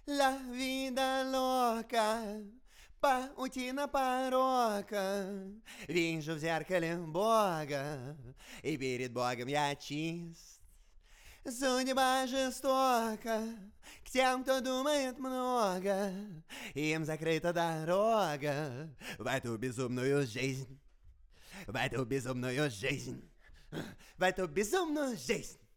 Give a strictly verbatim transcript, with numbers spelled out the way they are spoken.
La vida loca, паутина порока. Вижу в зеркале Бога, и перед Богом я чист. Судьба жестока к тем, кто думает много, им закрыта дорога в эту безумную жизнь, в эту безумную жизнь, в эту безумную жизнь.